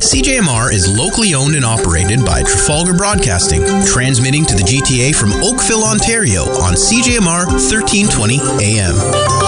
CJMR is locally owned and operated by Trafalgar Broadcasting, transmitting to the GTA from Oakville, Ontario on CJMR 1320 AM.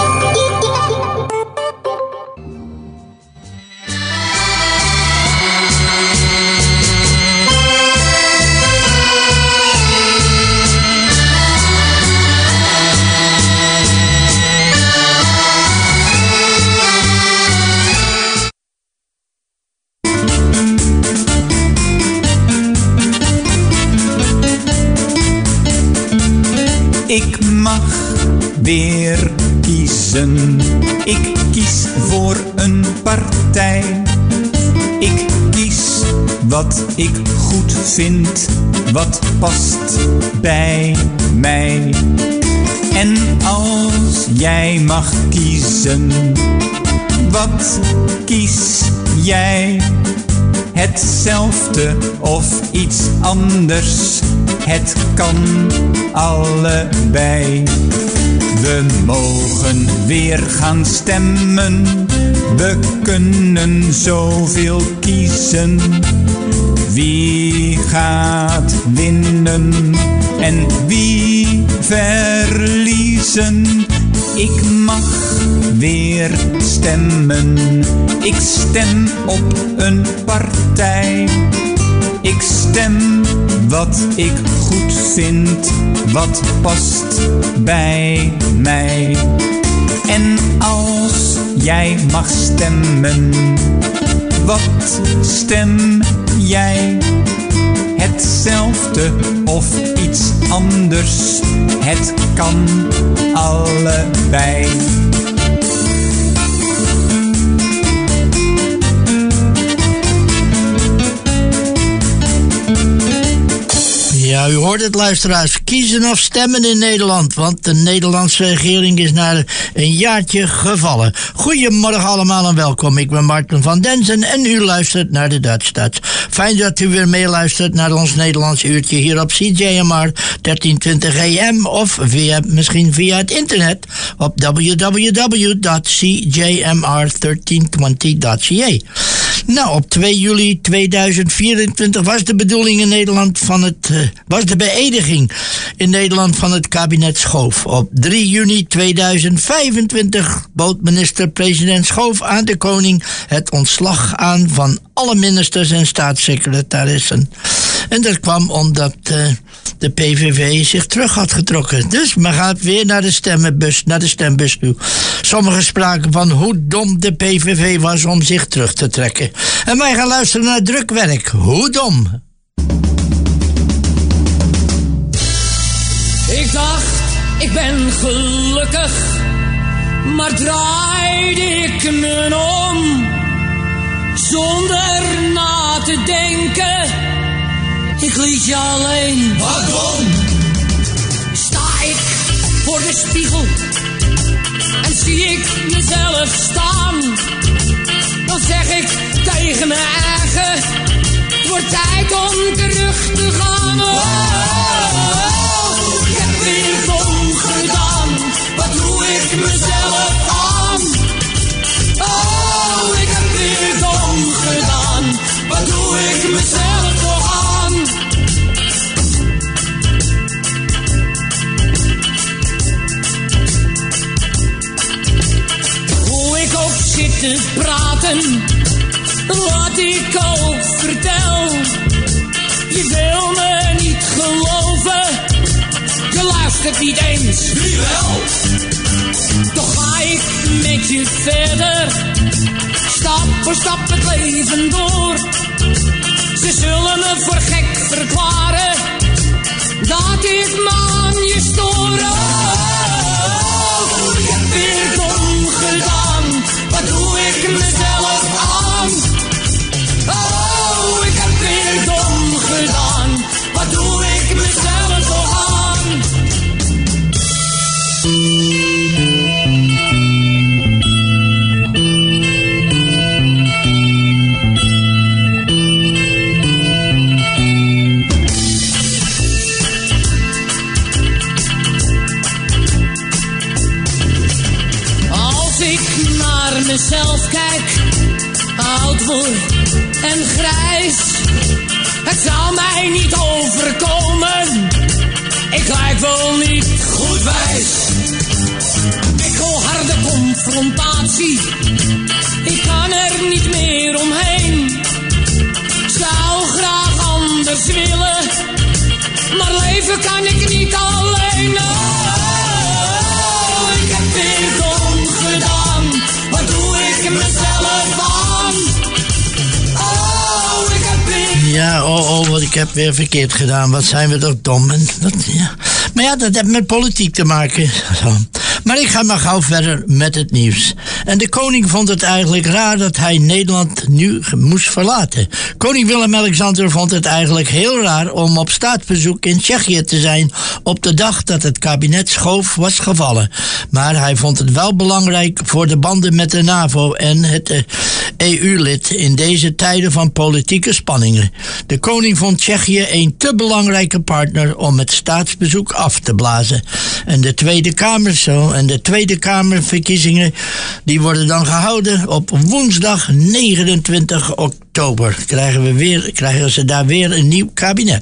Ik mag weer kiezen. Ik kies voor een partij. Ik kies wat ik goed vind, wat past bij mij. En als jij mag kiezen, wat kies jij? Hetzelfde of iets anders, het kan allebei. We mogen weer gaan stemmen, we kunnen zoveel kiezen. Wie gaat winnen en wie verliezen? Ik mag weer stemmen, ik stem op een partij. Ik stem wat ik goed vind, wat past bij mij. En als jij mag stemmen, wat stem jij? Hetzelfde of iets anders, het kan allebei. Ja, u hoort het, luisteraars. Kiezen of stemmen in Nederland, want de Nederlandse regering is na een jaartje gevallen. Goedemorgen allemaal en welkom. Ik ben Martin van Denzen en u luistert naar de Duitsstad. Fijn dat u weer meeluistert naar ons Nederlands uurtje hier op CJMR 1320 AM of misschien via het internet op www.cjmr1320.ca. Nou, op 2 juli 2024 was de bedoeling in Nederland was de beëdiging in Nederland van het kabinet Schoof. Op 3 juni 2025 bood minister-president Schoof aan de koning het ontslag aan van alle ministers en staatssecretarissen. En dat kwam omdat de PVV zich terug had getrokken. Dus men gaat weer naar de stembus toe. Sommigen spraken van hoe dom de PVV was om zich terug te trekken. En wij gaan luisteren naar Drukwerk. Hoe dom? Ik dacht, ik ben gelukkig, maar draaide ik me om, zonder na te denken, ik liet je alleen. Waarom? Sta ik voor de spiegel en zie ik mezelf staan, dan zeg ik tegen mijn eigen, het wordt tijd om terug te gaan. Ik heb weer dom gedaan, wat doe ik mezelf aan? Oh, ik heb weer dom gedaan, wat doe ik mezelf toch aan? Hoe ik ook zit te praten, wat ik ook vertel, je wil me niet geloven, je luistert niet eens. Wie wel? Toch ga ik met je verder, stap voor stap het leven door. Ze zullen me voor gek verklaren, dat ik me aan je stoor. Oh, ik heb weer dom gedaan, wat doe ik mezelf aan? Oh, ik heb weer dom gedaan, wat doe ik mezelf toch aan? wijs. Het zal mij niet overkomen. Ik lijk wel niet goed wijs. Ik wil harde confrontatie. Ik kan er niet meer omheen. Zou graag anders willen, maar leven kan ik niet alleen. Oh, ik heb weer dom gedaan. Wat doe ik mezelf aan? Oh, ik heb weer... Ja, wat ik heb weer verkeerd gedaan. Wat zijn we toch dom. Ja. Maar ja, dat heeft met politiek te maken. Zo. Maar ik ga maar gauw verder met het nieuws. En de koning vond het eigenlijk raar dat hij Nederland nu moest verlaten. Koning Willem-Alexander vond het eigenlijk heel raar om op staatsbezoek in Tsjechië te zijn op de dag dat het kabinet Schoof was gevallen. Maar hij vond het wel belangrijk voor de banden met de NAVO en het EU-lid in deze tijden van politieke spanningen. De koning vond Tsjechië een te belangrijke partner om het staatsbezoek af te blazen. En de Tweede Kamerverkiezingen die worden dan gehouden op woensdag 29 oktober. Krijgen ze daar weer een nieuw kabinet.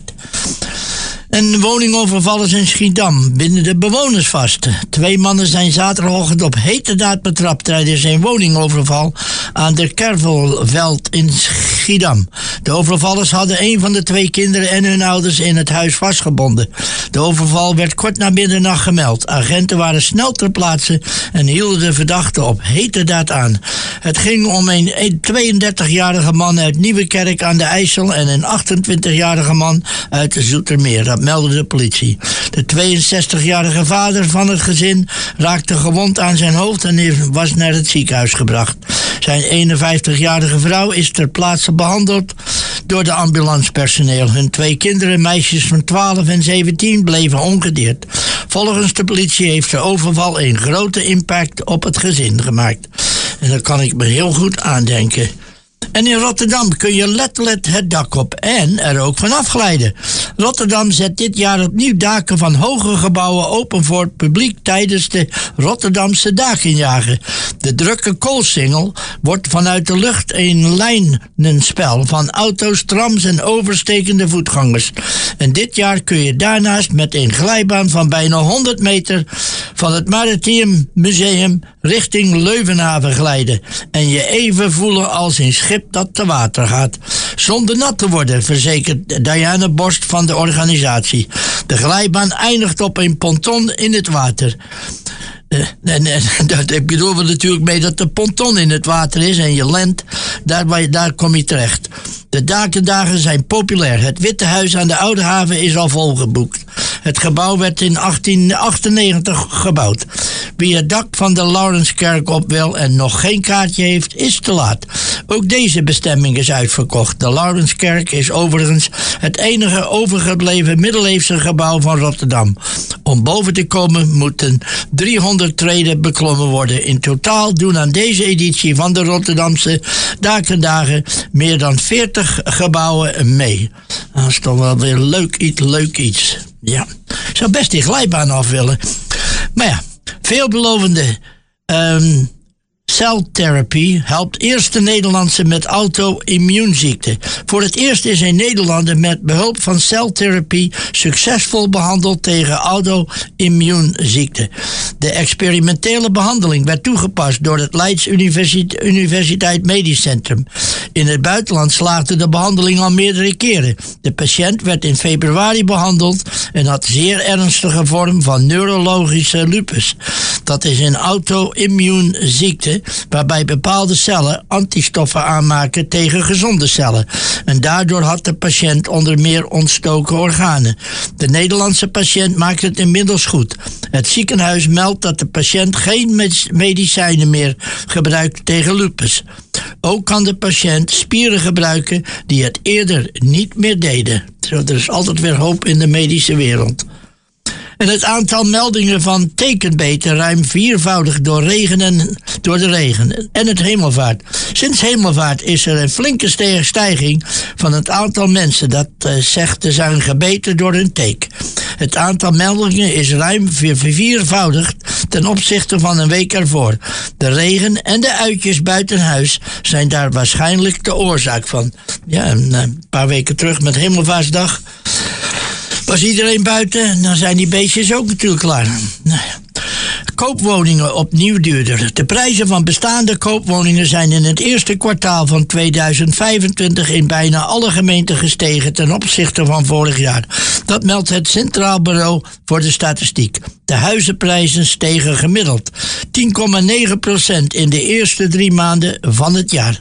En woningovervallers in Schiedam binden de bewoners vast. 2 mannen zijn zaterdagochtend op heterdaad betrapt tijdens een woningoverval aan de Kervelveld in Schiedam. De overvallers hadden een van de 2 kinderen en hun ouders in het huis vastgebonden. De overval werd kort na middernacht gemeld. Agenten waren snel ter plaatse en hielden de verdachte op heterdaad aan. Het ging om een 32-jarige man uit Nieuwekerk aan de IJssel en een 28-jarige man uit Zoetermeer. Dat meldde de politie. De 62-jarige vader van het gezin raakte gewond aan zijn hoofd en was naar het ziekenhuis gebracht. Zijn 51-jarige vrouw is ter plaatse behandeld door de ambulancepersoneel. Hun 2 kinderen, meisjes van 12 en 17, bleven ongedeerd. Volgens de politie heeft de overval een grote impact op het gezin gemaakt. En dat kan ik me heel goed aandenken. En in Rotterdam kun je letterlijk het dak op en er ook vanaf glijden. Rotterdam zet dit jaar opnieuw daken van hoge gebouwen open voor het publiek tijdens de Rotterdamse dakenjagen. De drukke koolsingel wordt vanuit de lucht een lijnenspel van auto's, trams en overstekende voetgangers. En dit jaar kun je daarnaast met een glijbaan van bijna 100 meter van het Maritiem Museum richting Leuvenhaven glijden. En je even voelen als een schip dat te water gaat. Zonder nat te worden, verzekert Diane Borst van de organisatie. De glijbaan eindigt op een ponton in het water. Ik bedoel er natuurlijk mee dat de ponton in het water is en je landt, daar kom je terecht. De dakendagen zijn populair. Het Witte Huis aan de Oude Haven is al volgeboekt. Het gebouw werd in 1898 gebouwd. Wie het dak van de Laurenskerk op wil en nog geen kaartje heeft, is te laat. Ook deze bestemming is uitverkocht. De Laurenskerk is overigens het enige overgebleven middeleeuwse gebouw van Rotterdam. Om boven te komen moeten 300 treden beklommen worden. In totaal doen aan deze editie van de Rotterdamse Dakendagen meer dan 40 gebouwen mee. Dat is toch wel weer leuk iets. Ja, ik zou best die glijbaan af willen. Maar ja, veelbelovende celtherapie helpt eerste Nederlandse met auto-immuunziekte. Voor het eerst is een Nederlander met behulp van celtherapie succesvol behandeld tegen auto-immuunziekte. De experimentele behandeling werd toegepast door het Leids Universiteit Medisch Centrum. In het buitenland slaagde de behandeling al meerdere keren. De patiënt werd in februari behandeld en had zeer ernstige vorm van neurologische lupus. Dat is een auto-immuunziekte waarbij bepaalde cellen antistoffen aanmaken tegen gezonde cellen. En daardoor had de patiënt onder meer ontstoken organen. De Nederlandse patiënt maakt het inmiddels goed. Het ziekenhuis meldt dat de patiënt geen medicijnen meer gebruikt tegen lupus. Ook kan de patiënt spieren gebruiken die het eerder niet meer deden. Zo, er is altijd weer hoop in de medische wereld. En het aantal meldingen van tekenbeten ruim viervoudig door de regen en het hemelvaart. Sinds hemelvaart is er een flinke stijging van het aantal mensen dat zegt te zijn gebeten door een teek. Het aantal meldingen is ruim viervoudigd ten opzichte van een week ervoor. De regen en de uitjes buiten huis zijn daar waarschijnlijk de oorzaak van. Ja, een paar weken terug met Hemelvaartsdag was iedereen buiten en dan zijn die beestjes ook natuurlijk klaar. Nou ja. Koopwoningen opnieuw duurder. De prijzen van bestaande koopwoningen zijn in het eerste kwartaal van 2025 in bijna alle gemeenten gestegen ten opzichte van vorig jaar. Dat meldt het Centraal Bureau voor de Statistiek. De huizenprijzen stegen gemiddeld 10,9% in de eerste 3 maanden van het jaar.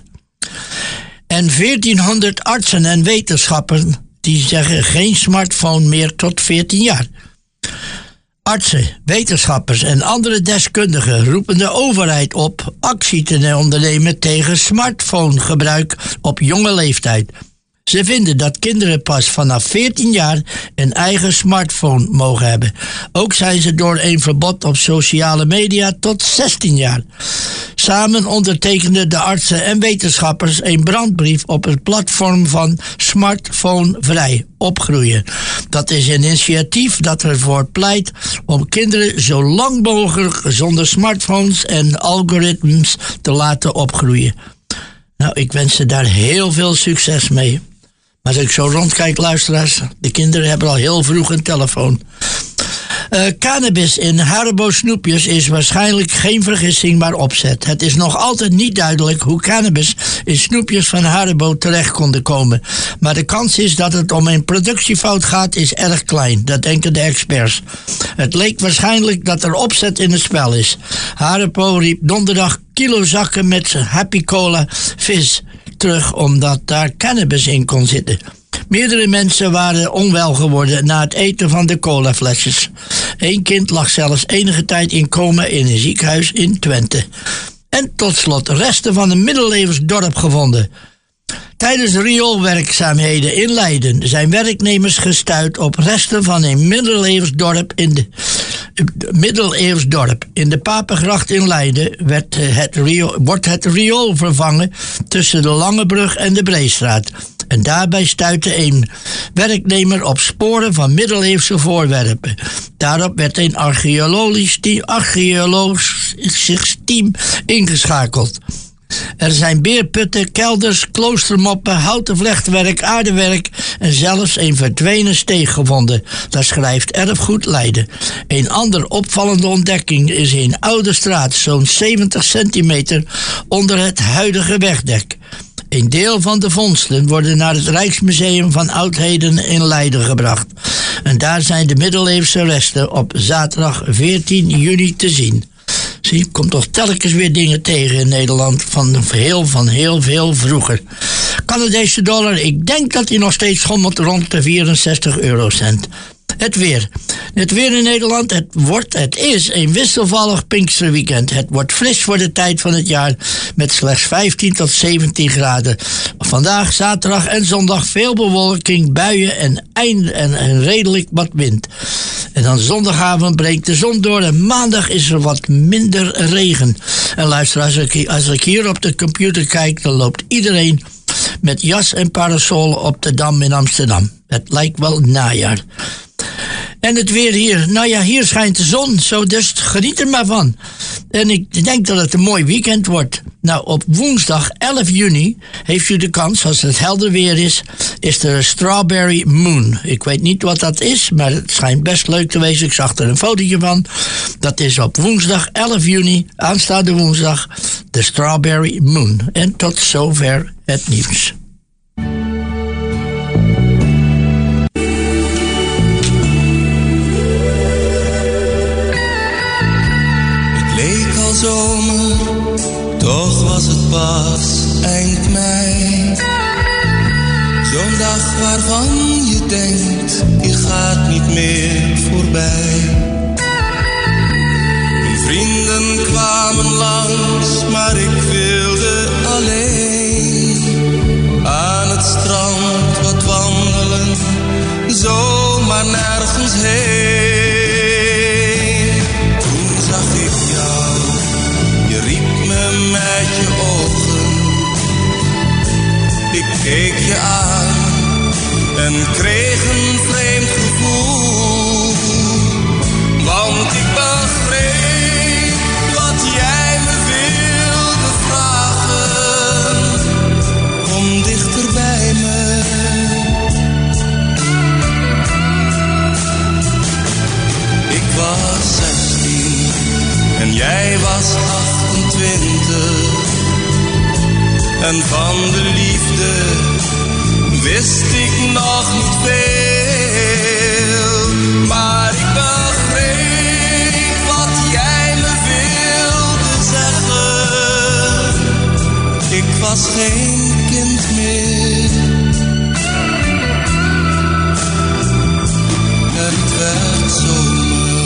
En 1400 artsen en wetenschappers die zeggen geen smartphone meer tot 14 jaar. Artsen, wetenschappers en andere deskundigen roepen de overheid op actie te ondernemen tegen smartphonegebruik op jonge leeftijd. Ze vinden dat kinderen pas vanaf 14 jaar een eigen smartphone mogen hebben. Ook zijn ze door een verbod op sociale media tot 16 jaar. Samen ondertekenden de artsen en wetenschappers een brandbrief op het platform van Smartphonevrij opgroeien. Dat is een initiatief dat ervoor pleit om kinderen zo lang mogelijk zonder smartphones en algoritmes te laten opgroeien. Nou, ik wens ze daar heel veel succes mee. Maar als ik zo rondkijk, luisteraars, de kinderen hebben al heel vroeg een telefoon. Cannabis in Haribo snoepjes is waarschijnlijk geen vergissing, maar opzet. Het is nog altijd niet duidelijk hoe cannabis in snoepjes van Haribo terecht konden komen. Maar de kans is dat het om een productiefout gaat is erg klein, dat denken de experts. Het leek waarschijnlijk dat er opzet in het spel is. Haribo riep donderdag kilozakken met Happy Cola Fizz terug omdat daar cannabis in kon zitten. Meerdere mensen waren onwel geworden na het eten van de colaflesjes. 1 kind lag zelfs enige tijd in coma in een ziekenhuis in Twente. En tot slot resten van een middeleeuws dorp gevonden. Tijdens rioolwerkzaamheden in Leiden zijn werknemers gestuit op resten van een middeleeuws dorp. In de Papengracht in Leiden wordt het riool vervangen tussen de Langebrug en de Breestraat. En daarbij stuitte een werknemer op sporen van middeleeuwse voorwerpen. Daarop werd een archeologisch team ingeschakeld. Er zijn beerputten, kelders, kloostermoppen, houten vlechtwerk, aardewerk en zelfs een verdwenen steeg gevonden. Dat schrijft Erfgoed Leiden. Een ander opvallende ontdekking is een oude straat, zo'n 70 centimeter onder het huidige wegdek. Een deel van de vondsten worden naar het Rijksmuseum van Oudheden in Leiden gebracht. En daar zijn de middeleeuwse resten op zaterdag 14 juni te zien. Zie, je komt toch telkens weer dingen tegen in Nederland van heel veel vroeger. Canadese dollar, ik denk dat hij nog steeds schommelt rond de 64 eurocent. Het weer. Het weer in Nederland, het is een wisselvallig Pinksterweekend. Het wordt fris voor de tijd van het jaar met slechts 15 tot 17 graden. Vandaag, zaterdag en zondag veel bewolking, buien en redelijk wat wind. En dan zondagavond breekt de zon door en maandag is er wat minder regen. En luister, als ik hier op de computer kijk, dan loopt iedereen met jas en parasol op de Dam in Amsterdam. Het lijkt wel najaar. En het weer hier, nou ja, hier schijnt de zon, zo dus geniet er maar van. En ik denk dat het een mooi weekend wordt. Nou, op woensdag 11 juni heeft u de kans, als het helder weer is er een Strawberry Moon. Ik weet niet wat dat is, maar het schijnt best leuk te wezen. Ik zag er een fotootje van. Dat is op woensdag 11 juni, aanstaande woensdag, de Strawberry Moon. En tot zover het nieuws. Zomer, toch was het pas eind mei. Zo'n dag waarvan je denkt, die gaat niet meer voorbij. Mijn vrienden kwamen langs, maar ik wilde alleen aan het strand wat wandelen, zomaar nergens heen. keek je aan en kreeg een vreemd gevoel. Want ik begreep wat jij me wilde vragen. Kom dichter bij me. Ik was 16 en jij was 28. En van de liefde wist ik nog niet veel. Maar ik begreep wat jij me wilde zeggen. Ik was geen kind meer. En het werd zomer.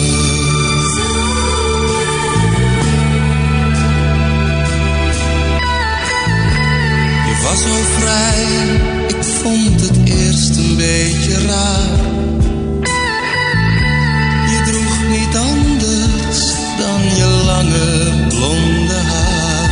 Was zo vrij, ik vond het eerst een beetje raar. Je droeg niet anders dan je lange blonde haar.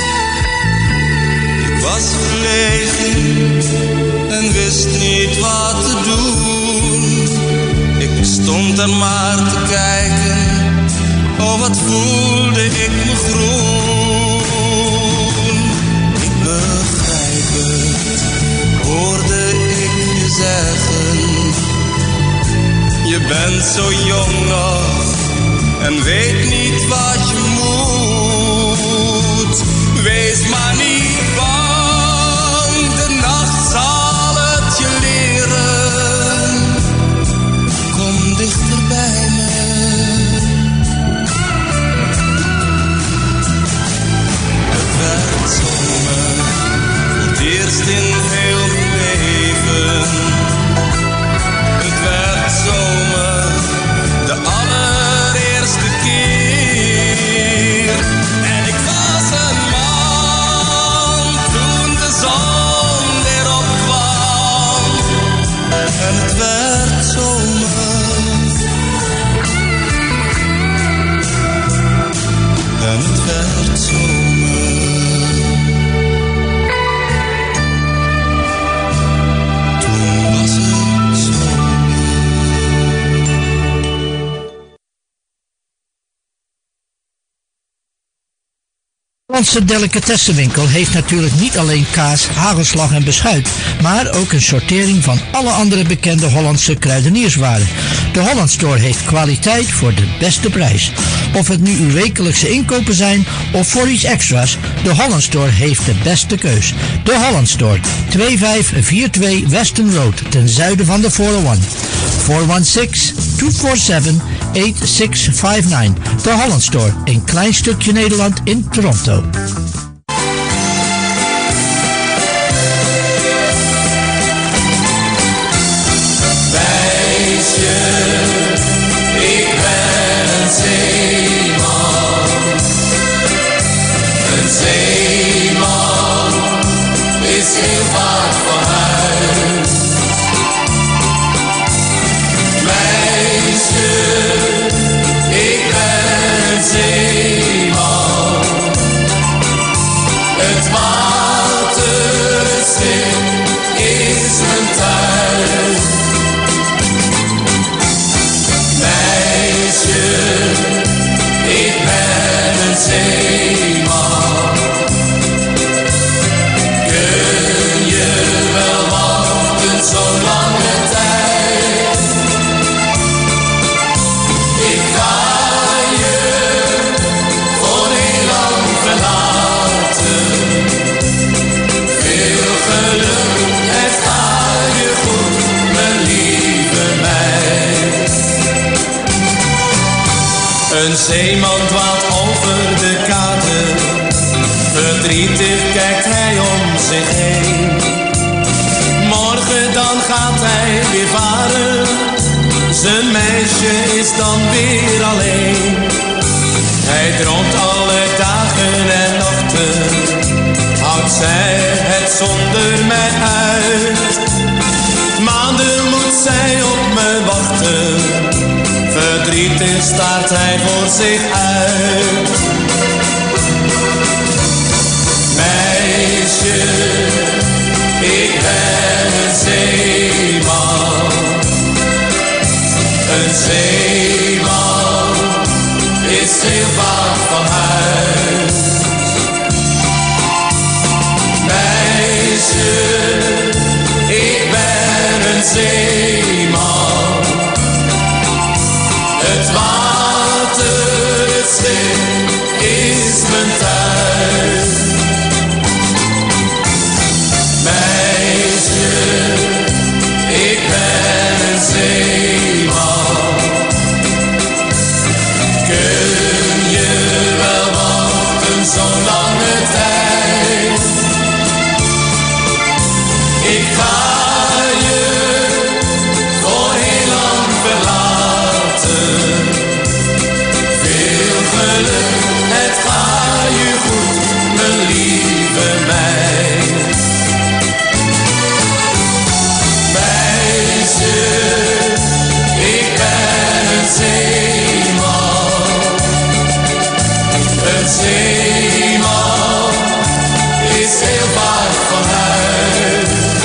Ik was verlegen en wist niet wat te doen. Ik stond er maar te kijken, oh wat voelde ik me groen. Hoorde ik je zeggen, je bent zo jong nog en weet niet wat je moet. Wees maar niet bang, de nacht zal het je leren. Kom dichter bij me. Het werd zomer, het eerst in heel mijn leven. Het werd zomer, de allereerste keer. En ik was een man toen de zon weer opkwam. En het werd zomer. En het werd zomer. Onze delicatessenwinkel heeft natuurlijk niet alleen kaas, hagelslag en beschuit, maar ook een sortering van alle andere bekende Hollandse kruidenierswaren. De Holland Store heeft kwaliteit voor de beste prijs. Of het nu uw wekelijkse inkopen zijn of voor iets extra's, de Holland Store heeft de beste keus. De Holland Store, 2542 Weston Road, ten zuiden van de 401. 416-247-8659. De Holland Store, een klein stukje Nederland in Toronto. Meisje, ik ben een zeeman. Een zeeman is heel vaak van huis. Meisje, ik ben een zeeman. Het waterschip is mijn thuis. Meisje, ik ben een zeeman. Kun je wel wachten zo'n lange tijd? Ik ga je voor heel lang verlaten. Veel geluk, het gaat je goed, mijn lieve meid. Een zeeman dwaalt over de kade. Verdrietig kijkt hij om zich heen. Morgen dan gaat hij weer varen. Zijn meisje is dan weer alleen. Hij droomt alle dagen en nachten. Houdt zij het zonder mij uit? Maanden moet zij op me wachten. Verdrietig staart hij voor zich uit. Meisje, ik ben een zeeman. Een zeeman is heel vaak van huis. Meisje, ik ben een zeeman. Het water, het schip is mijn thuis. Meisje, ik ben een zeeman. Kun je wel wachten zo'n lange tijd? Ik ga je voor heel lang verlaten. Veel geluk, het gaat je goed, mijn lieve meid. Meisje, ik ben een zeeman. Een zeeman is heel vaak van huis.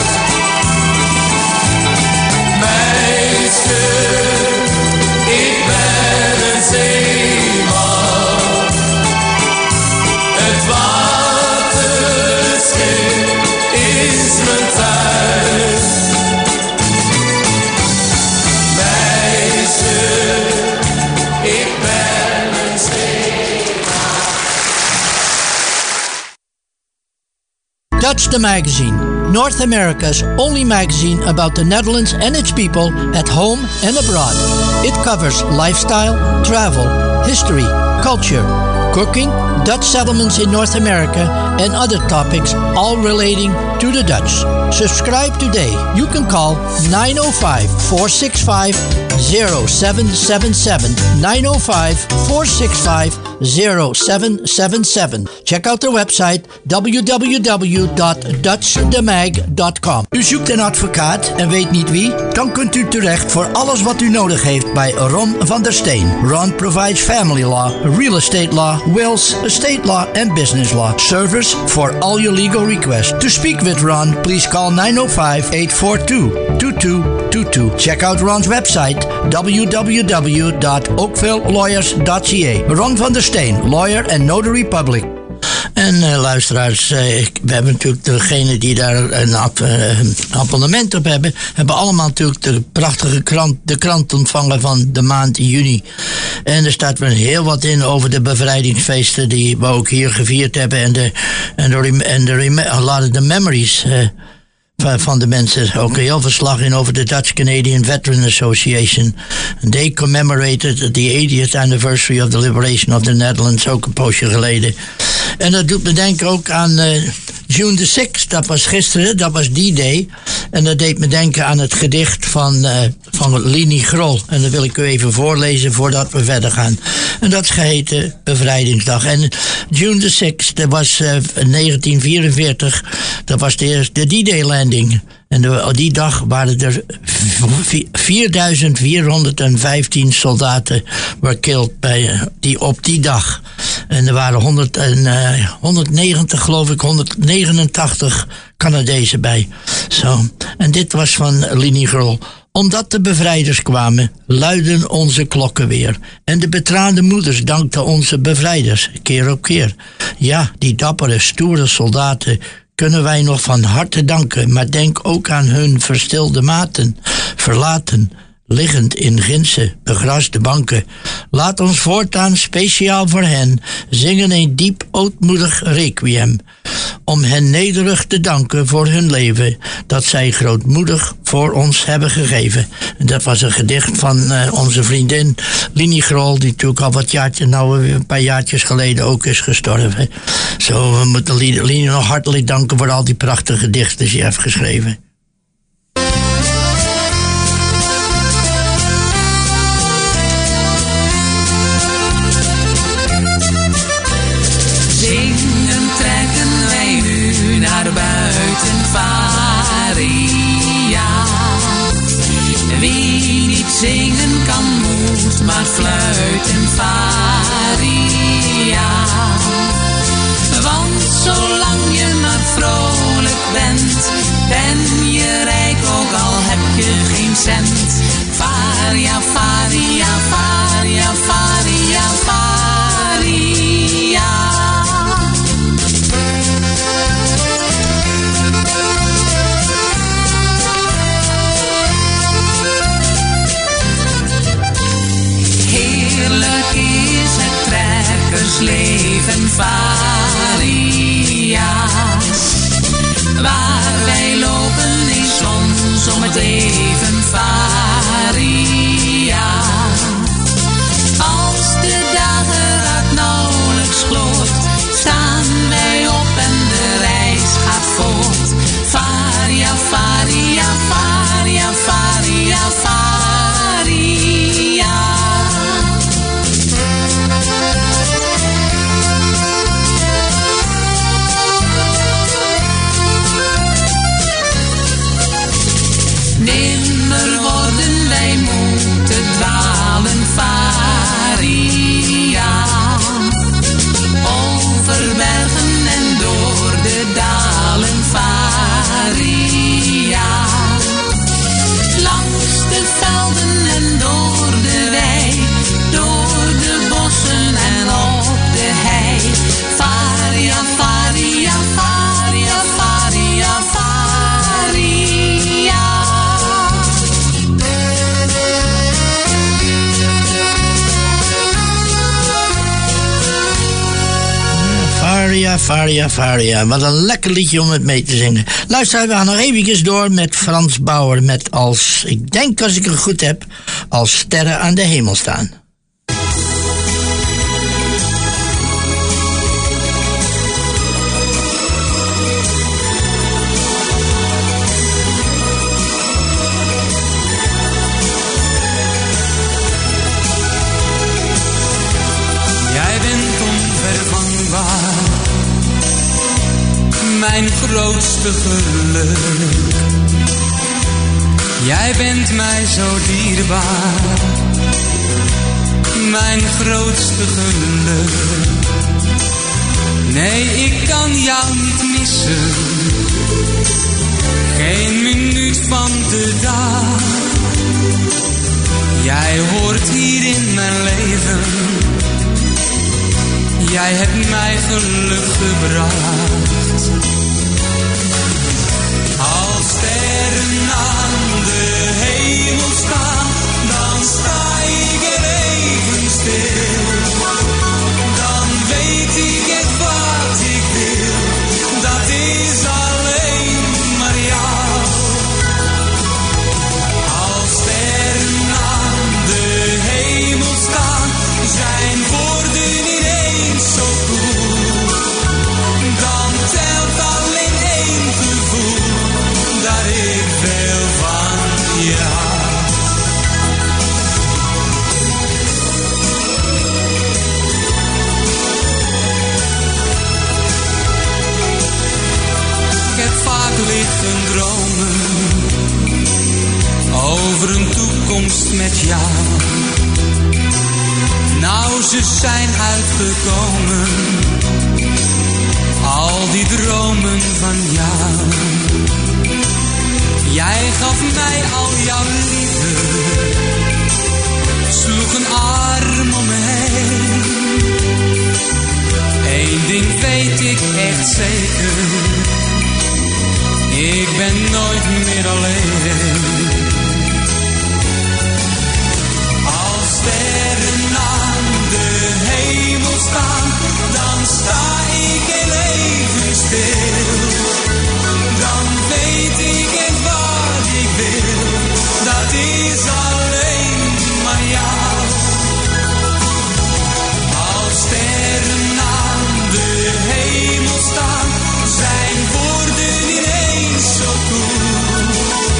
Meisje, ik ben een zeeman. Het water, het schip is mijn thuis. Meisje, ik ben een zeeman. Dutch the Magazine, North America's only magazine about the Netherlands and its people at home and abroad. It covers lifestyle, travel, history, culture, cooking, Dutch settlements in North America, and other topics all relating to the Dutch. Subscribe today. You can call 905-465-0777, 905-465-0777. Check out their website www.dutchthemag.com. U zoekt een advocaat en weet niet wie? Dan kunt u terecht voor alles wat u nodig heeft bij Ron van der Steen. Ron provides family law, real estate law, wills, estate law, and business law. Service for all your legal requests. To speak with Ron, please call 905-842-2222. Check out Ron's website www.oakvillelawyers.ca. Ron van der Steen, lawyer and notary public. En luisteraars, we hebben natuurlijk degenen die daar een abonnement op hebben allemaal natuurlijk de prachtige krant ontvangen van de maand juni. En er staat weer heel wat in over de bevrijdingsfeesten die we ook hier gevierd hebben en a lot of the memories van de mensen. Ook heel verslag in over de Dutch Canadian Veteran Association. They commemorated the 80th anniversary of the liberation of the Netherlands, ook een poosje geleden. En dat doet me denken ook aan June the 6th, dat was gisteren, dat was D-Day. En dat deed me denken aan het gedicht van Lini Grol. En dat wil ik u even voorlezen voordat we verder gaan. En dat is geheten Bevrijdingsdag. En June the 6th, dat was 1944, dat was de D-Day landing. En die dag waren er 4.415 soldaten were killed op die dag. En er waren 190, geloof ik, 189 Canadezen bij. Zo. En dit was van Lini Grol. Omdat de bevrijders kwamen, luidden onze klokken weer. En de betraande moeders dankten onze bevrijders, keer op keer. Ja, die dappere, stoere soldaten kunnen wij nog van harte danken, maar denk ook aan hun verstilde maten, verlaten, liggend in ginse, begrasde banken. Laat ons voortaan speciaal voor hen zingen een diep ootmoedig requiem, om hen nederig te danken voor hun leven, dat zij grootmoedig voor ons hebben gegeven. En dat was een gedicht van onze vriendin Lini Grol, die natuurlijk al een paar jaartjes geleden ook is gestorven. Zo, we moeten Lini nog hartelijk danken voor al die prachtige gedichten die ze heeft geschreven. Zingen trekken wij nu naar buiten Varia. Wie niet zingen kan, moet maar fluiten Varia. Want zolang je maar vrolijk bent, ben cent. Varia, varia, varia, varia, varia. Heerlijk is het trekkersleven, varia's. Waar wij lopen is soms om het even, varia. Als de dageraad nauwelijks gloort, staan wij op en de reis gaat voort. Varia, varia, varia, varia, varia. Nimmer worden wij moe te dwalen, varia. Over bergen en door de dalen, varia. Langs de velden en door de wei, door de bossen en op de hei. Varia, varia, varia, varia, varia. Varia, varia, varia. Wat een lekker liedje om het mee te zingen. Luister, we gaan nog eventjes door met Frans Bauer. Met als, ik denk als ik het goed heb, als sterren aan de hemel staan. Jij bent onvervangbaar, mijn grootste geluk. Jij bent mij zo dierbaar, mijn grootste geluk. Nee, ik kan jou niet missen, geen minuut van de dag. Jij hoort hier in mijn leven, jij hebt mij geluk gebracht. Als sterren aan de hemel staan, dan sta ik er even stil. Dan weet ik het wat ik wil, dat is alleen maar jou. Als sterren aan de hemel staan, zijn woorden niet eens zo goed. Dan telt alleen één gevoel, dat ik veel van je hou. Ik heb vaak liggen dromen over een toekomst met jou. Nou, ze zijn uitgekomen, al die dromen van jou. Jij gaf mij al jouw liefde, sloeg een arm om me heen. Eén ding weet ik echt zeker, ik ben nooit meer alleen. Als sterren aan de hemel staan, dan sta ik heel even stil. Dan weet ik het wat ik wil, dat is alleen maar jou. Als sterren aan de hemel staan, zijn woorden niet eens zo goed.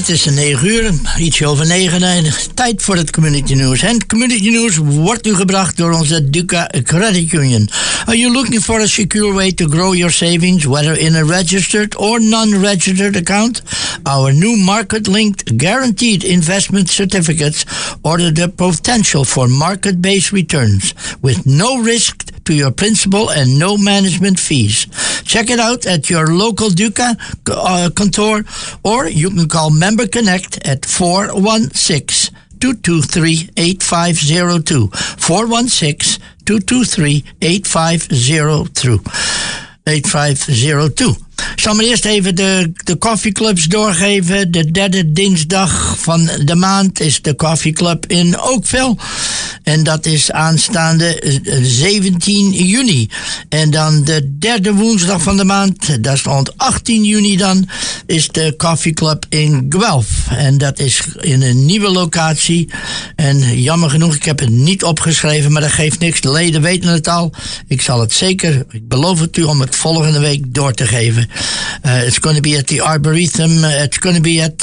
het is 9 uur, ietsje over 9. Tijd voor het Community News. En het Community News wordt u gebracht door onze Duca Credit Union. Are you looking for a secure way to grow your savings, whether in a registered or non-registered account? Our new market-linked guaranteed investment certificates order the potential for market-based returns with no risk to your principal and no management fees. Check it out at your local Duca kantoor, or you can call Member Connect at 416-223-8502. 416-223-8502. Ik zal maar eerst even de koffieclubs doorgeven. De derde dinsdag van de maand is de koffieclub in Oakville. En dat is aanstaande 17 juni. En dan de derde woensdag van de maand, dat is rond 18 juni dan, is de koffieclub in Guelph. En dat is in een nieuwe locatie. En jammer genoeg, ik heb het niet opgeschreven, maar dat geeft niks. De leden weten het al. Ik zal het zeker, ik beloof het u om het volgende week door te geven. It's going to be at the Arboretum. It's going to be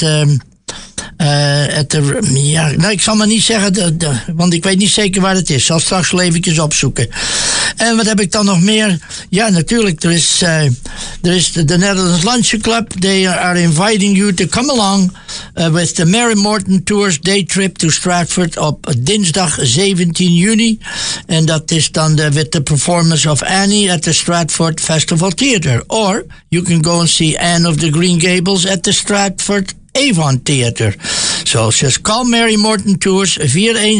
ik zal maar niet zeggen, want ik weet niet zeker waar het is. Ik zal straks wel eventjes opzoeken. En wat heb ik dan nog meer? Ja, natuurlijk, er is de Netherlands Luncheon Club. They are inviting you to come along with the Mary Morton Tours day trip to Stratford op dinsdag 17 juni. En dat is dan with the performance of Annie at the Stratford Festival Theatre. Or you can go and see Anne of the Green Gables at the Stratford Avon Theater. So just call Mary Morton Tours 416-488-2674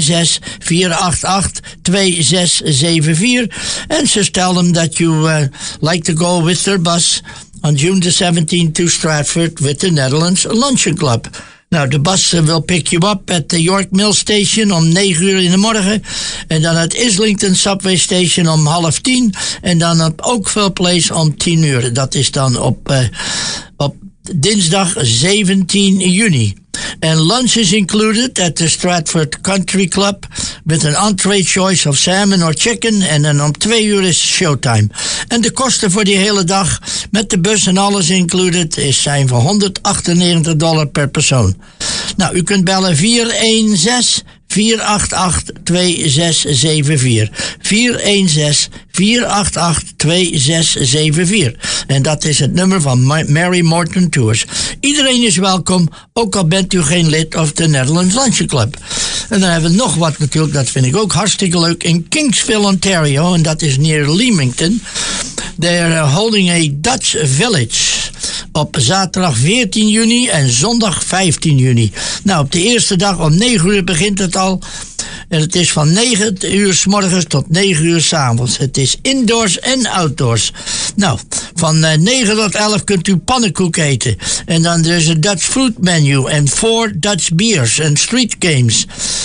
and just tell them that you like to go with their bus on June the 17th to Stratford with the Netherlands Luncheon Club. Nou, de bus will pick you up at the York Mill Station om 9 uur in de morgen. En dan het Islington Subway Station om 9:30. En dan op Oakville Place om 10 uur. Dat is dan op dinsdag 17 juni. And lunch is included at the Stratford Country Club with an entree choice of salmon or chicken. En dan om 2 uur is showtime. En de kosten voor die hele dag met de bus en alles included zijn van $198 per persoon. Nou, u kunt bellen 416-488-2674. 416-488-2674. En dat is het nummer van Mary Morton Tours. Iedereen is welkom, ook al bent u geen lid of de Netherlands Luncheon Club. En dan hebben we nog wat natuurlijk, dat vind ik ook hartstikke leuk, in Kingsville, Ontario. En dat is near Leamington. They're holding a Dutch Village op zaterdag 14 juni en zondag 15 juni. Nou, op de eerste dag om 9 uur begint het al. En het is van 9 uur 's morgens tot 9 uur 's avonds. Het is indoors en outdoors. Nou, van 9 tot 11 kunt u pannenkoek eten. En dan er is een Dutch food menu en 4 Dutch beers en street games.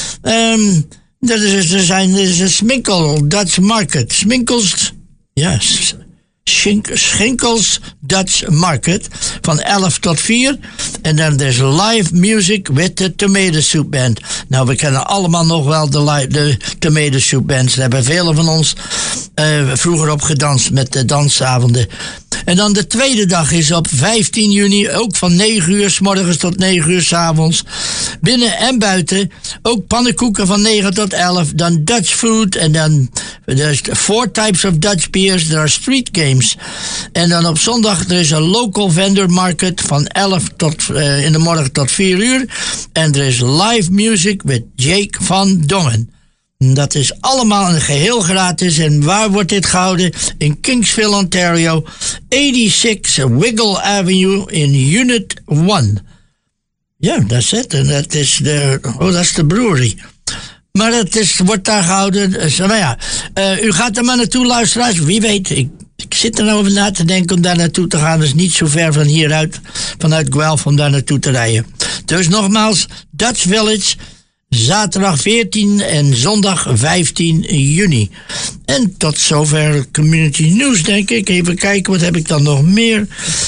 Er is een Sminkel Dutch Market. Sminkels, yes. Schinkels Dutch Market van 11 tot 4. En dan is live music with the Tomato Soup Band. Nou, we kennen allemaal nog wel de Tomato Soup Bands. Daar hebben velen van ons vroeger op gedanst met de dansavonden. En dan de tweede dag is op 15 juni, ook van 9 uur 's morgens tot 9 uur 's avonds. Binnen en buiten, ook pannenkoeken van 9 tot 11. Dan Dutch food en dan there's 4 types of Dutch beers. There are street games. En dan op zondag, er is een local vendor market van 11 tot in de morgen tot 4 uur. En er is live music met Jake van Dongen. Dat is allemaal een geheel gratis. En waar wordt dit gehouden? In Kingsville, Ontario. 86 Wiggle Avenue in Unit 1. Ja, dat is het. En dat is de brewery. Maar het wordt daar gehouden. Dus, nou ja, u gaat er maar naartoe, luisteraars. Wie weet, ik zit er nou over na te denken om daar naartoe te gaan. Dat is niet zo ver van hieruit, vanuit Guelph, om daar naartoe te rijden. Dus nogmaals, Dutch Village, zaterdag 14 en zondag 15 juni. En tot zover Community News, denk ik. Even kijken, wat heb ik dan nog meer?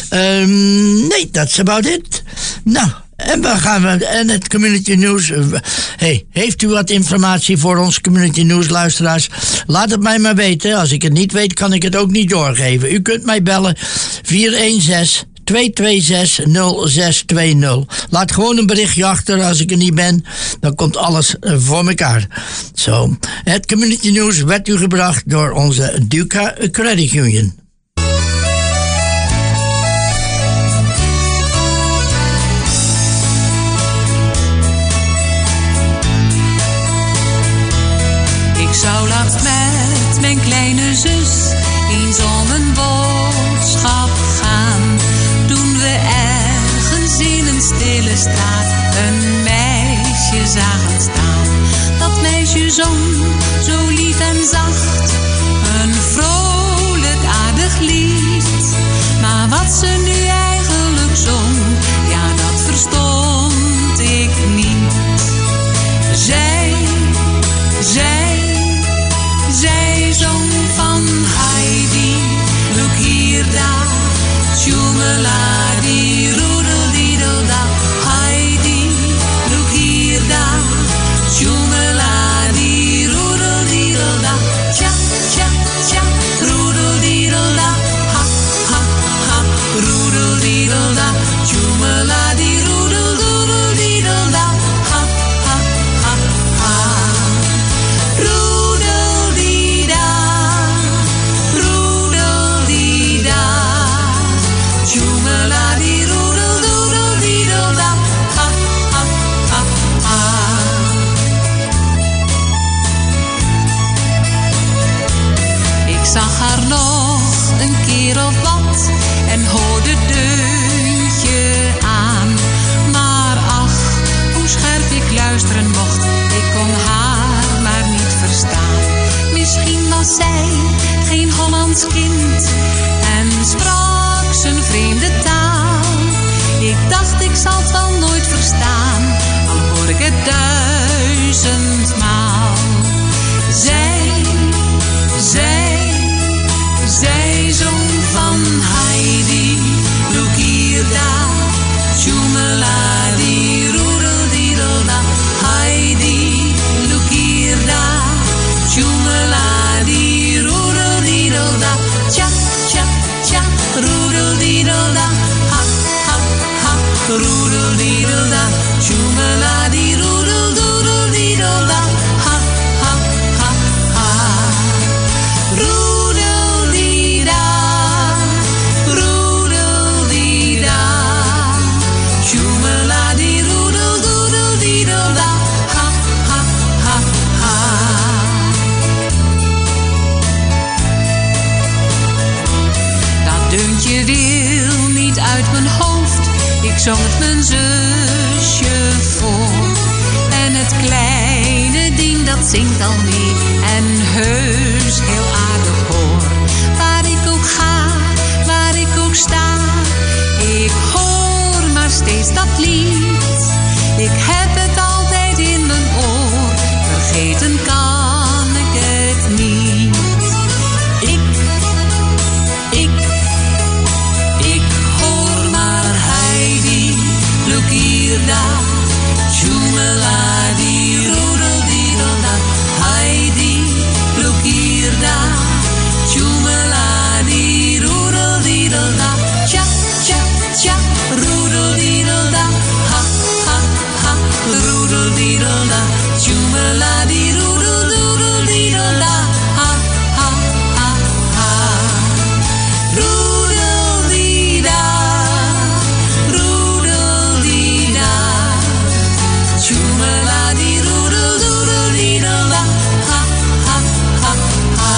Nee, that's about it. Nou, en het Community News. Heeft u wat informatie voor ons Community News luisteraars? Laat het mij maar weten. Als ik het niet weet, kan ik het ook niet doorgeven. U kunt mij bellen 416 226-0620. Laat gewoon een berichtje achter als ik er niet ben. Dan komt alles voor elkaar. Zo. Het Community News werd u gebracht door onze Duca Credit Union. Ik zou laatst met mijn kleine zus eens om een boodschap gaan. Toen we ergens in een stille straat een meisje zagen staan. Dat meisje zong zo lief en zacht, een vrolijk aardig lied. Maar wat ze nu eigenlijk zong, ja dat verstond ik niet. Zij zong van Heidi, look hier daar, tjoemeladi, roedeldiedelda. Heidi, look hier daar, tjoemeladi, roedeldiedelda. Tja, tja, tja, roedeldiedelda, ha, ha, ha, roedeldiedelda, tjoemeladi, roedeldiedelda, ha, ha, ha, ha. Ik zag haar nog een keer of wat en hoorde deuntje aan. Maar ach, hoe scherp ik luisteren mocht, ik kon haar maar niet verstaan. Misschien was zij geen Hollands kind en sprak zijn vreemde taal. Ik dacht ik zal het wel nooit verstaan, al hoor ik het 1000-maal. Zij zong van Heidi, look hier daar, tjoemeladi, roedeldiedelda. Heidi, look hier daar, tjoemeladi, roedeldiedelda. Tja, tja, tja, roedeldiedelda, ha, ha, ha, roedeldiedelda, tjoemeladi, roedeldiedelda, ha, ha, ha, ha. Roedeldida, roedeldida, tjoemeladi, roedeldiedelda, ha, ha, ha, ha. Dat deuntje wil niet uit mijn hoofd, ik zong het mijn zusje voor. En het kleine ding dat zingt al mee en heus heel aardig hoor. Waar ik ook ga, waar ik ook sta, ik hoor maar steeds dat lied. Ik heb het altijd in mijn oor, vergeten kan ik het niet. Ik hoor maar Heidi, look hier daar, tjoemeladi, roedeldiedelda. Heidi, look hier daar, tjoemeladi, roedeldiedelda. Tja, tja, tja, roedeldiedelda, ha, ha, ha, roedeldiedelda, tjoemeladi, roedeldiedelda, ha, ha, ha, ha. Roedeldida, roedeldida, tjoemeladi, roedeldiedelda, ha, ha, ha, ha.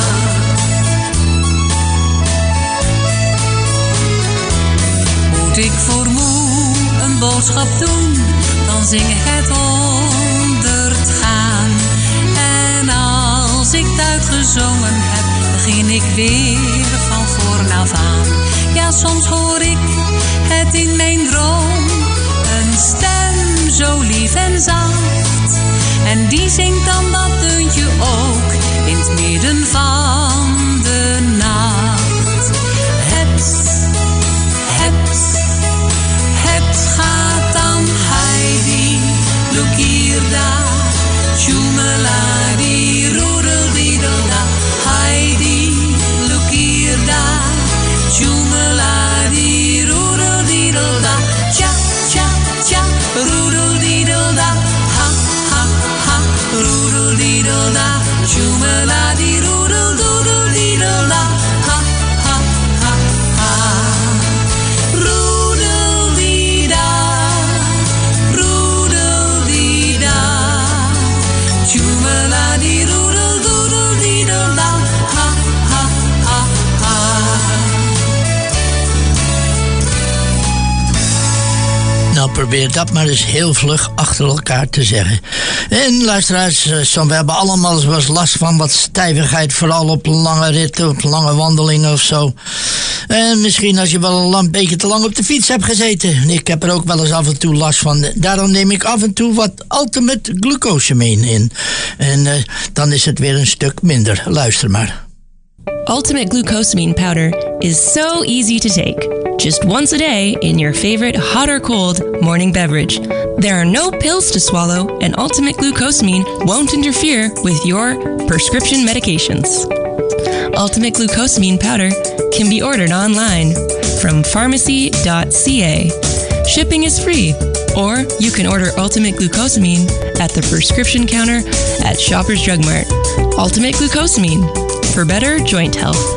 Moet ik voor moe een boodschap doen, dan zing ik het 100 gaan. En als ik het uitgezongen heb, begin ik weer van voren af aan. Ja, soms hoor ik het in mijn droom, een stem zo lief en zacht. En die zingt dan dat deuntje ook in het midden van de nacht. Het gaat aan Heidi, look hier daar, tjoemeladi, roedeldiedelda. Heidi, look hier daar, tjoemeladi, roedeldiedelda. diedelda, tjoemela die roedel doedel diedelda, ha ha ha ha. Roedel die da, roedel die da, tjoemela die roedel doedel diedelda, ha ha ha ha. Nou, probeer dat maar eens heel vlug achter elkaar te zeggen. En luisteraars, we hebben allemaal eens wat last van wat stijvigheid, vooral op lange ritten, op lange wandelingen of zo. En misschien als je wel een beetje te lang op de fiets hebt gezeten. Ik heb er ook wel eens af en toe last van. Daarom neem ik af en toe wat Ultimate Glucosamine in. En dan is het weer een stuk minder. Luister maar. Ultimate Glucosamine powder is so easy to take. Just once a day in your favorite hot or cold morning beverage. There are no pills to swallow, and Ultimate Glucosamine won't interfere with your prescription medications. Ultimate Glucosamine powder can be ordered online from pharmacy.ca. Shipping is free, or you can order Ultimate Glucosamine at the prescription counter at Shoppers Drug Mart. Ultimate Glucosamine, for better joint health.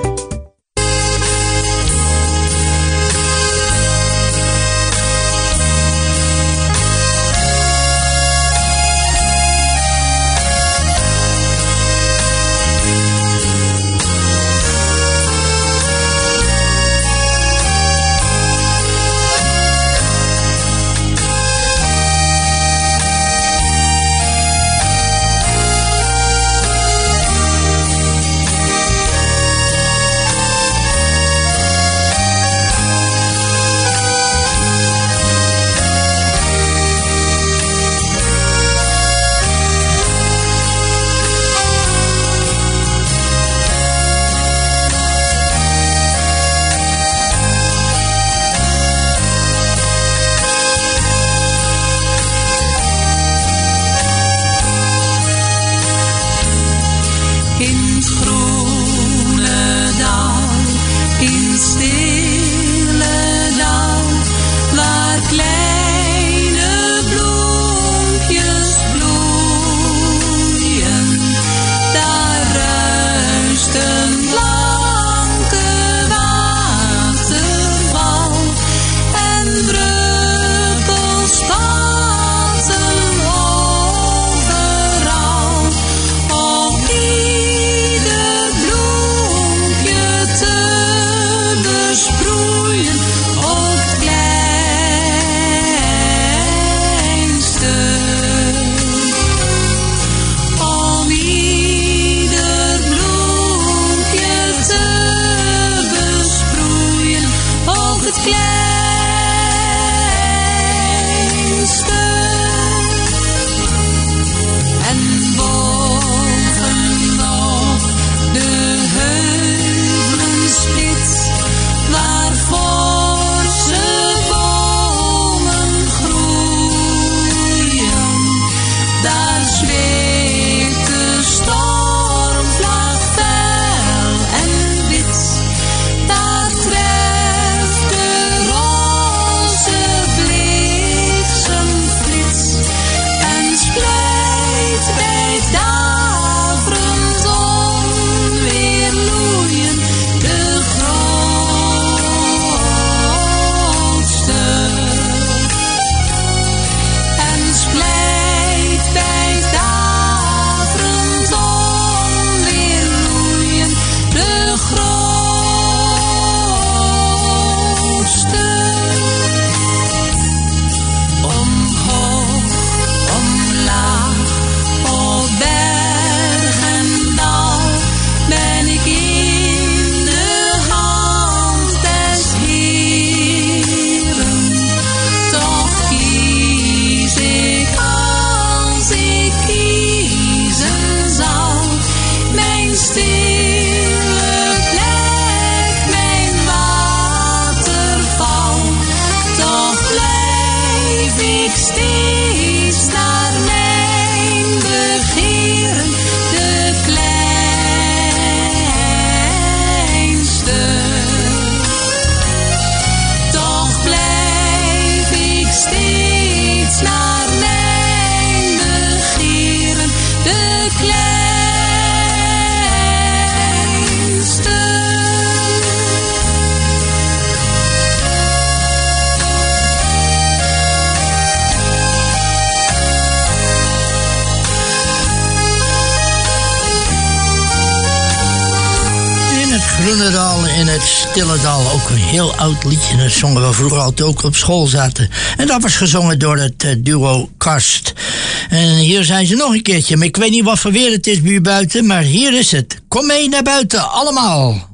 Groenendaal in het Stille Dal. Ook een heel oud liedje. Dat zongen we vroeger altijd ook op school zaten. En dat was gezongen door het duo Karst. En hier zijn ze nog een keertje. Maar ik weet niet wat voor weer het is bij u buiten. Maar hier is het. Kom mee naar buiten, allemaal.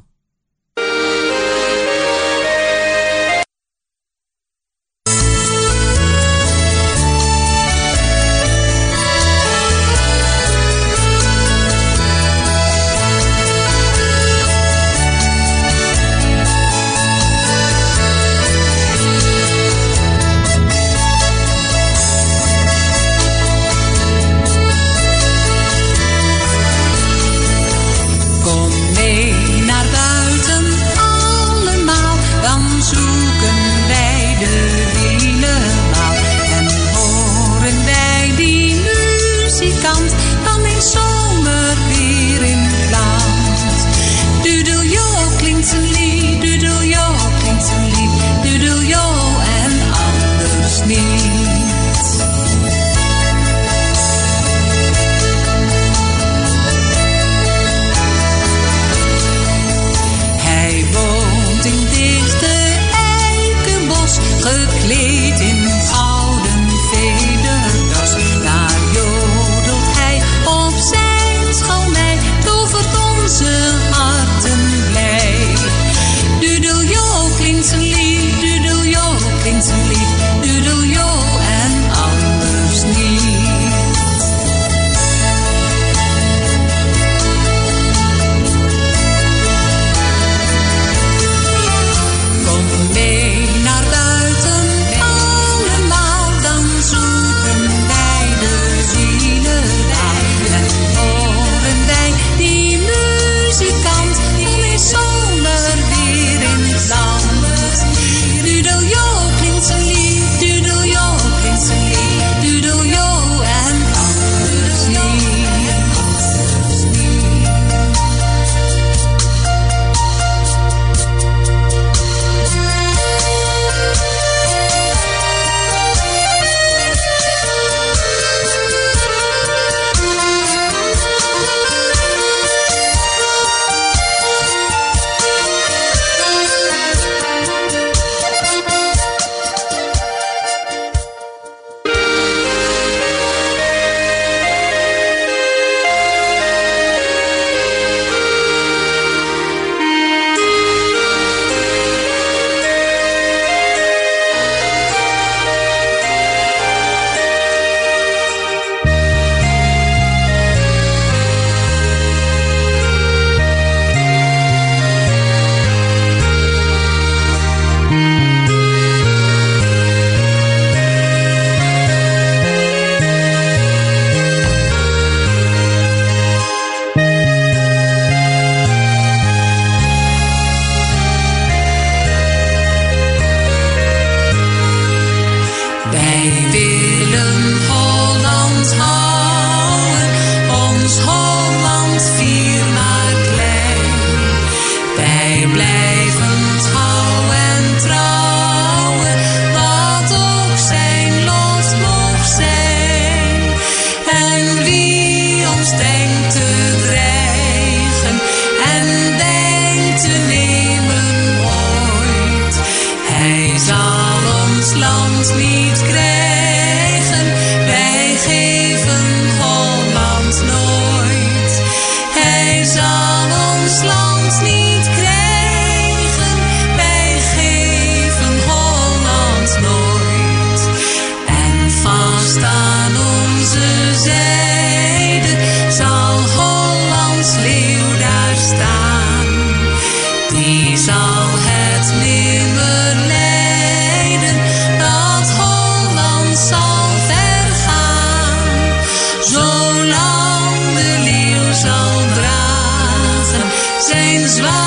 Zolang de leeuw zal dragen zijn zwaar.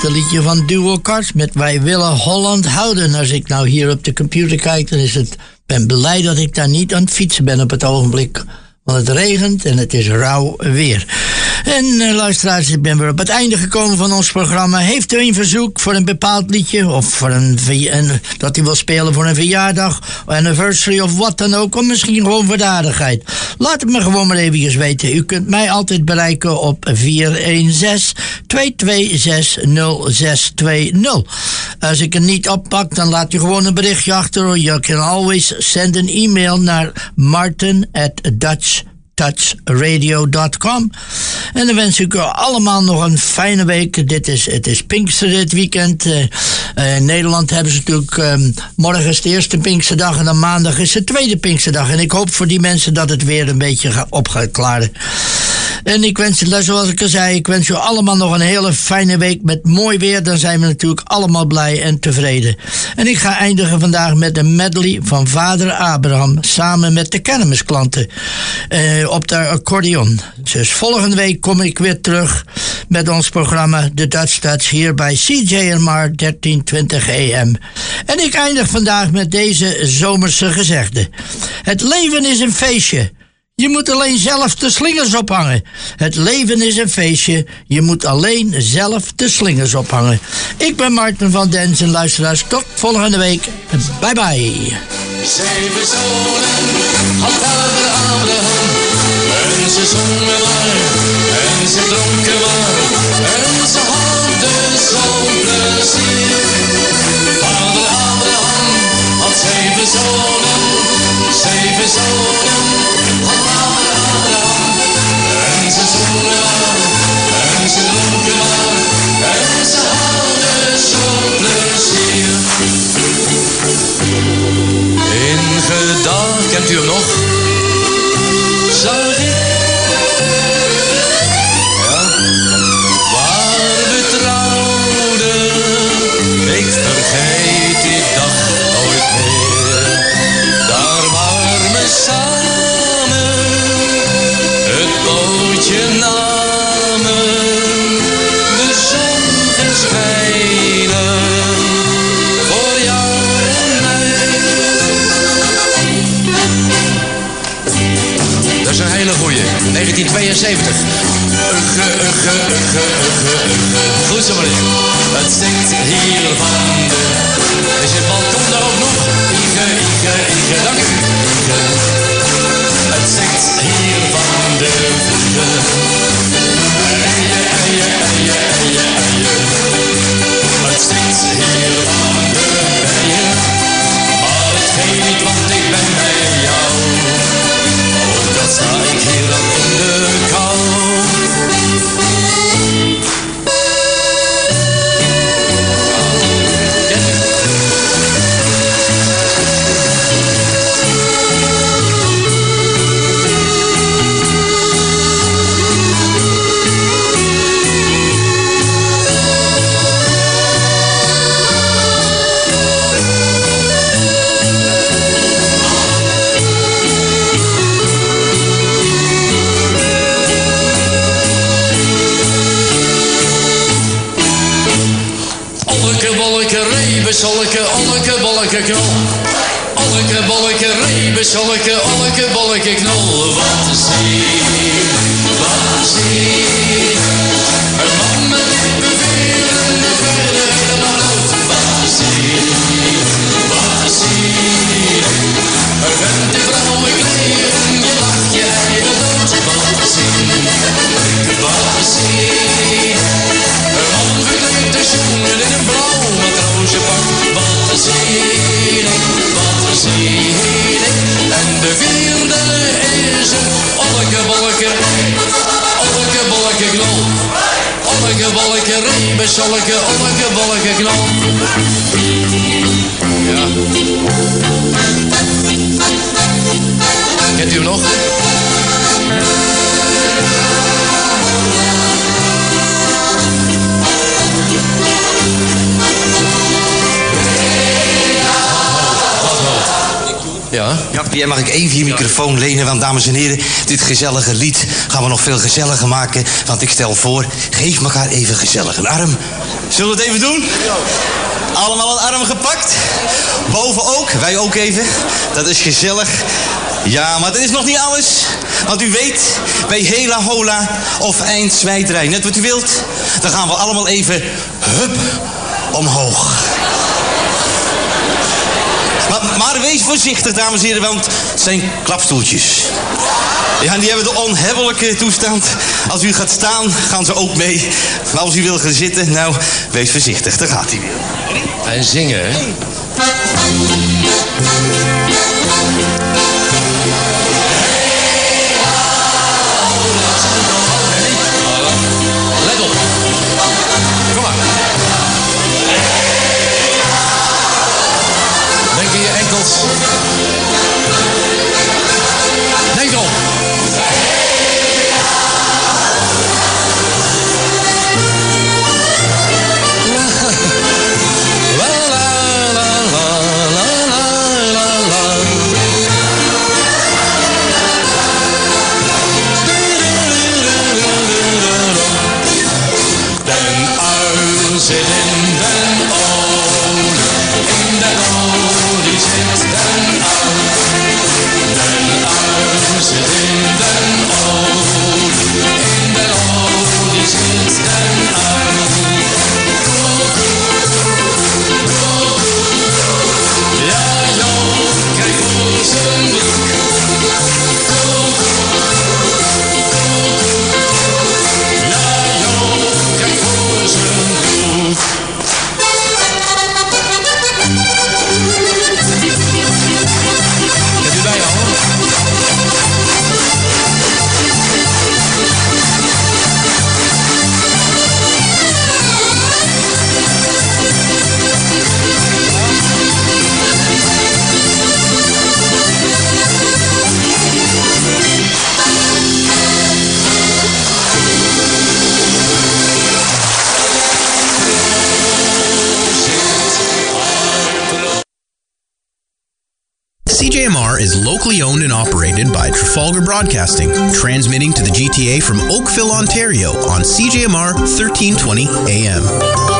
laatste liedje van Duo Cars met Wij willen Holland houden. Als ik nou hier op de computer kijk, dan is het... ben blij dat ik daar niet aan het fietsen ben op het ogenblik. Want het regent en het is rauw weer. En luisteraars, ik ben weer op het einde gekomen van ons programma. Heeft u een verzoek voor een bepaald liedje? Of voor dat u wil spelen voor een verjaardag, anniversary of wat dan ook? Of misschien gewoon voor de aardigheid. Laat het me gewoon maar eventjes weten. U kunt mij altijd bereiken op 416-226-0620. Als ik het niet oppak, dan laat u gewoon een berichtje achter. You can always send an email naar martin@dutchtouchradio.com. En dan wens ik u allemaal nog een fijne week. Het is Pinkster dit weekend. In Nederland hebben ze natuurlijk... morgen is de eerste Pinksterdag en dan maandag is de tweede Pinksterdag. En ik hoop voor die mensen dat het weer een beetje op gaat klaren. En ik wens, zoals ik al zei, ik wens u allemaal nog een hele fijne week met mooi weer. Dan zijn we natuurlijk allemaal blij en tevreden. En ik ga eindigen vandaag met een medley van vader Abraham samen met de kermisklanten op de accordeon. Dus volgende week kom ik weer terug met ons programma The Dutch Touch hier bij CJMR 1320 AM. En ik eindig vandaag met deze zomerse gezegde. Het leven is een feestje. Je moet alleen zelf de slingers ophangen. Het leven is een feestje. Je moet alleen zelf de slingers ophangen. Ik ben Martin van Dens en luisteraars. Tot volgende week. Bye bye. 7 zonen had vader Abraham. En ze zongen maar. En ze dronken maar. En ze hadden zo'n plezier. Vader Abraham had 7 zonen. 7 zonen. En ze zongen maar, en ze dronken maar, en ze hadden zo'n plezier. In gedachten, kent u hem nog? Zag ik, ja, waar we trouwden, ik vergeet die dag nooit meer. Daar waren we samen, het bootje namen, de zon ging schijnen, voor jou en mij. Dat is een hele goeie, 1972. Goed zo meneer. Het zingt hier van de... Is het balkon daar ook nog? Ige, dank u. Het zingt hier van de vliegen. Het zingt hier van de bijen. Maar het geeft niet, want ik ben bij jou. Ook dat sta ik hier dan in de kou. Olleke, bolleke, knol. Olleke, bolleke, rebus, olleke, bolleke, knol. Wat te zien, wat te zien. Een man met lippen veren, de veren helemaal rood. Wat te zien, wat te zien. Een vent in blauwe kleren, je lacht je eigen dood. Wat te zien, wat te zien. Een man verkleed de schoenen in een blauw matrozenpak. Wat te zien, en de vierde is een olleke, bolleke, knol. Olleke, bolleke, rebus, olleke, bolleke, knol. Ja. Kent u hem nog? Ja. Pierre, mag ik even je microfoon lenen? Want dames en heren, dit gezellige lied gaan we nog veel gezelliger maken. Want ik stel voor, geef elkaar even gezellig een arm. Zullen we het even doen? Allemaal een arm gepakt. Boven ook, wij ook even. Dat is gezellig. Ja, maar dat is nog niet alles. Want u weet, bij Hela Hola of Eindzwijterij, net wat u wilt, dan gaan we allemaal even, hup, omhoog. Maar wees voorzichtig, dames en heren, want het zijn klapstoeltjes. Ja, en die hebben de onhebbelijke toestand. Als u gaat staan, gaan ze ook mee. Maar als u wil gaan zitten, nou, wees voorzichtig, daar gaat hij weer. En zingen, hè? Let op. Kom maar. Denk in je enkels. Denk erop. CJMR is locally owned and operated by Trafalgar Broadcasting, transmitting to the GTA from Oakville, Ontario on CJMR 1320 AM.